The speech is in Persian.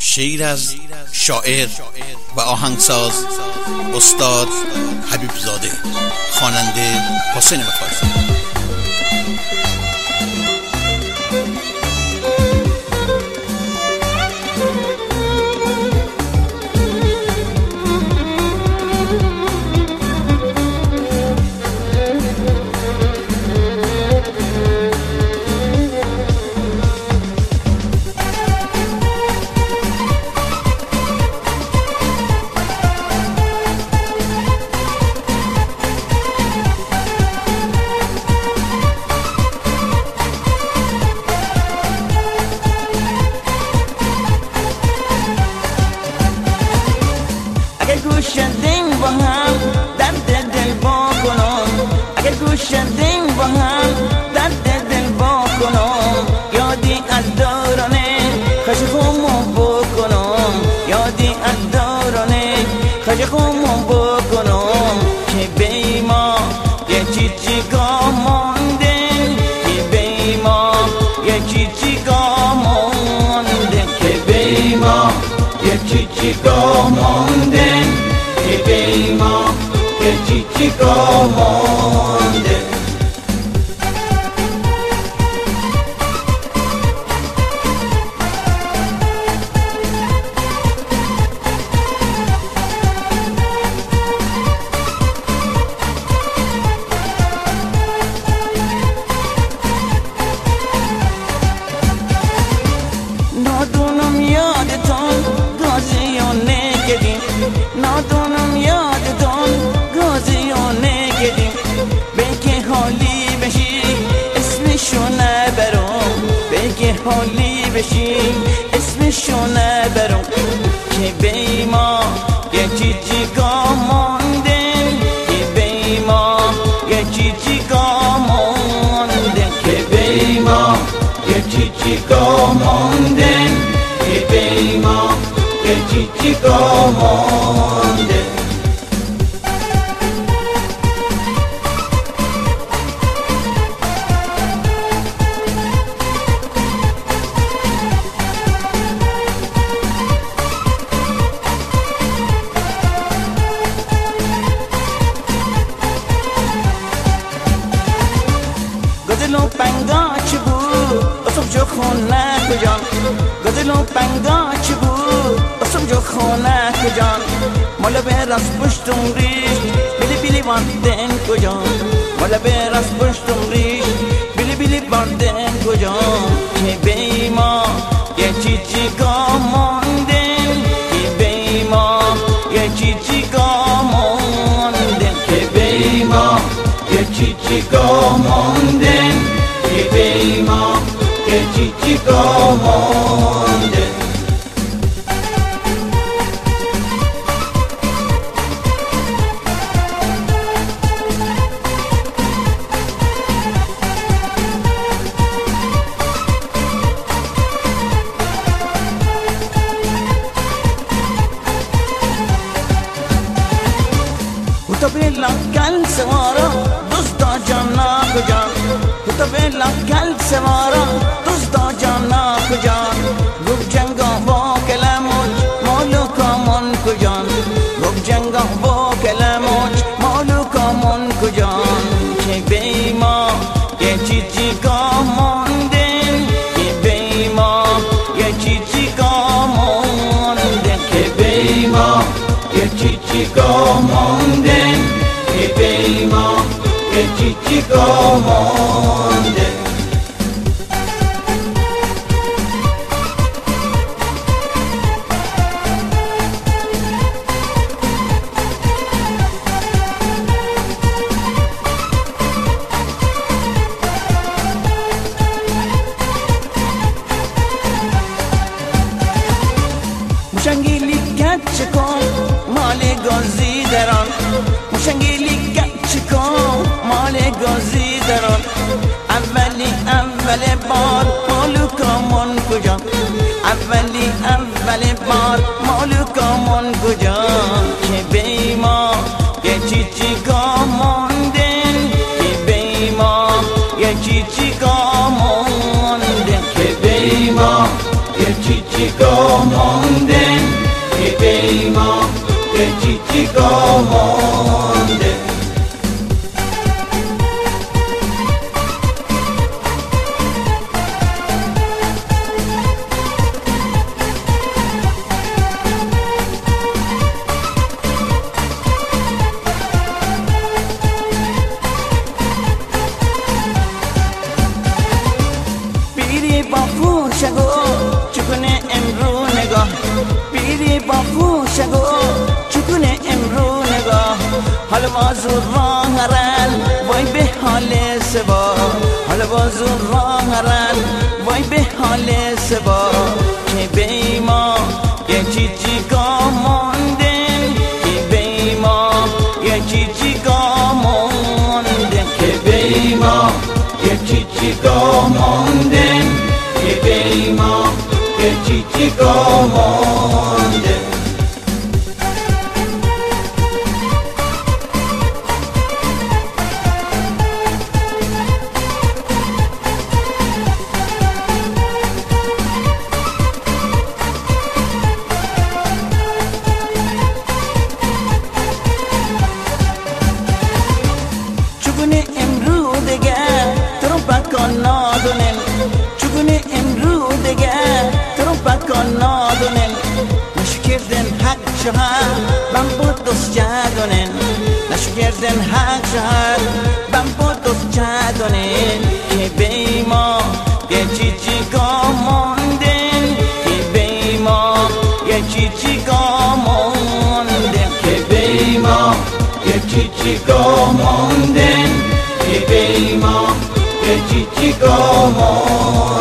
شعر از شاعر و آهنگساز استاد حبیب زاده، خواننده حسین وفایی. گوشندیم با هم درد دل با کنم، اگر گوشندیم با هم درد دل با کنم، یادی از دورانه خشخومو بکنم، یادی از دورانه خشخومو بکنم، که بی ما یه چیزیگاه مانده، که بی ما یه چیزیگاه مانده، که بی ما یه چیزیگاه مانده، بی ما که چیزیگاه مانده. نادونم یادتون گازیونه گدیم، نادونم یادتون گازیونه گدیم، بگه حالی بشی اسمشو نبرم، بگه حالی بشی اسمشو نبرم، که بی ما یه چیزیگاه مانده، که بی ما یه چیزیگاه مانده، که بی ما یه چیزیگاه مانده، که بی ما یه چیزیگاه مانده. گذلو پنگا چی بود اصم جو خونه کجان، گذلو پنگا چی بود اصم جو خونه کجان، مالا براس پشتم ریش بیلی بیلی باندن کجان، مالا براس پشتم ریش بیلی بیلی باندن کجان، که بی ما یه چیزیگاه مانده، که بی ما یه چیزیگاه مانده، که بی ما یه چیزیگاه مانده، که بی ما یه چیزیگاه مانده. تو بلا کل سوارا دوستا جانا کجان، تو بلا کل سوارا دوستا جانا کجان، گفت جنگا با کلموج مالوکا من کجان، گفت جنگا با کلموج مالوکا من کجان، که بی ما یه چیزیگاه مانده، که بی ما یه چیزیگاه مانده، که بی ما یه چیزیگاه مانده، که بی ما یه چیزیگاه مانده. مشنگیلی گچ کن مال گازی دران، مشنگیلی گچ کن مال گازی دران، اول بار مالوکا من کجا، اول بار مالوکا من کجا، که بی ما یه چیزیگاه مانده، که بی ما یه چیزیگاه مانده، که بی ما یه چیچیکا مانده که بیما که چیچیکا مانده با پوشگو چکنه امرو نگاه بیری با پوشگو چکنه امرو نگاه حالا بازو راه هرن وای به حال سبا حالا بازو راه هرن وای به حال سبا که بیما یه چیچیکا ماندن که بیما یه چیچیکا ماندن که بیما یه چیچیکا ماندن که بیما که چیچیکا مانده چگونه امرو دیگه ترومپکان نادونن چگونه امرو دیگه ترومپکان نادونن نشو کردن حق شهر بم بود دوست جدونن نشو کردن حق شهر بم بود دوست جدونن که بیما یه چیچیکا ماندن که بیما یه چیچیکا ماندن که بیما یه چیچیکا ماندن که بیما یه چیچیکا ماندن